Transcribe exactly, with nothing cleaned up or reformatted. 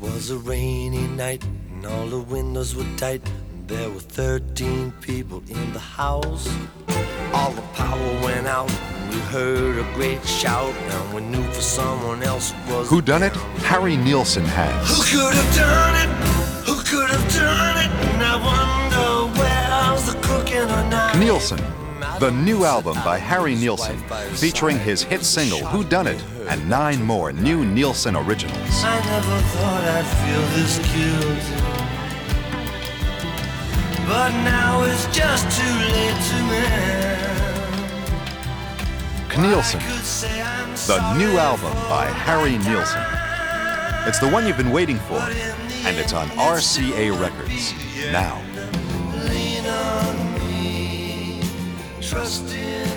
was a rainy night and all the windows were tight. There were thirteen people in the house. All the power went out. We heard a great shout, and we knew for someone else was. Who done it? Harry Nilsson has. Who could have done it? Who could have done it? And I wonder where's the crook in the night. Nilsson, the new album by Harry Nilsson, featuring his hit single Who Done It and nine more new Nilsson originals. I never thought I'd feel this cute, but now it's just too late to mend. Nilsson, the new album by Harry Nilsson. It's the one you've been waiting for, and it's on R C A Records now. Lean on me, trust in